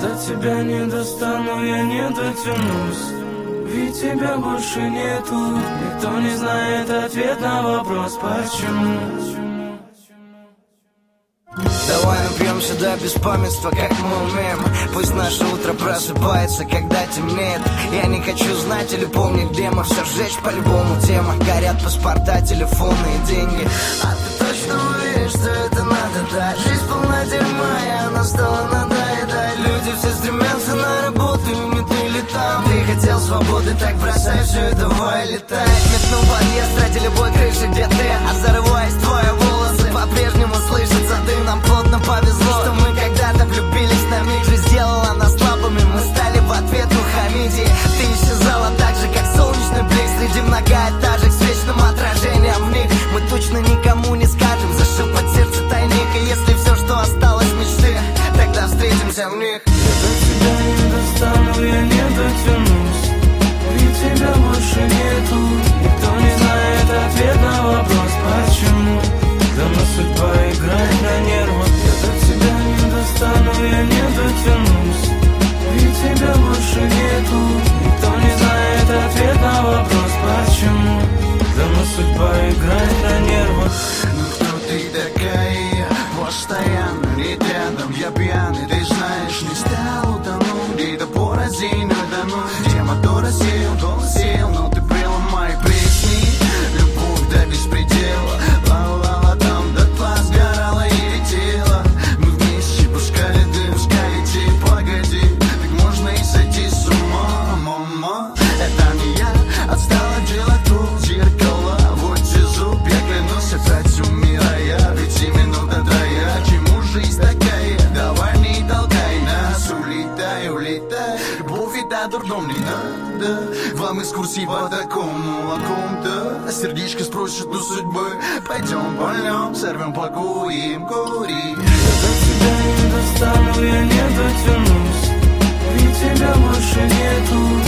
до тебя не достану, я не дотянусь. Ведь тебя больше нету. Никто не знает ответ на вопрос почему. Давай напьемся до беспамятства, как мы умеем. Пусть наше утро просыпается, когда темнеет. Я не хочу знать или помнить, где мы. Все сжечь по-любому тема. Горят паспорта, телефоны и деньги. А ты точно уверен, что это надо дать? Жизнь полна дерьма, и она стала надоедать. Люди все стремятся на работу, и не ты ли там? Ты хотел свободы, так бросай все это, давай летай. Метнул подъезд, ради любой крыши, где ты. А зарываясь в твои волосы, по-прежнему слышится дым. Нам плотно повезло, что мы когда-то влюбились. На миг же сделала нас слабыми. Мы стали в ответ Мухаммеди. Ты исчезала так же, как солнечный блик среди многоэтажек с вечным отражением в них. Мы точно никому не скажем, зашил под сердце тайник. И если все, что осталось мечты, тогда встретимся в них. Я до тебя не достану, я не дотянусь. Ведь тебя больше нету. Никто не знает ответ на вопрос почему. Давно судьба играет на нервах. Я до тебя не достану, я не дотянусь. Ведь тебя больше нету. Никто не знает ответ на вопрос почему. Давно судьба играет на нервах. Ну кто ты такая? Постоянно не рядом, я пьяный, ты знаешь, не стал утонуть. Где-то по разину тонуть. Где мотор сел, но ты преломай, плесни. Любовь до беспредела. Ла-ла-ла, там дотла сгорала и летела. Мы вместе пускали дым, скалите, погоди. Так можно и сойти с ума, мама. Это не я, отстала делать круг зеркала. Вот зуб, я клянусь, опять умирая. Ведь минута твоя, чему жизнь такая? Давай не толкай нас, улетай, улетай. Любовь это дурдом, не надо вам экскурсии по такому, о ком-то. Сердечко спросит у судьбы. Пойдем польнем, сорвем, покурим, кури. Я до тебя не достану, я не дотянусь. Ведь тебя больше нету.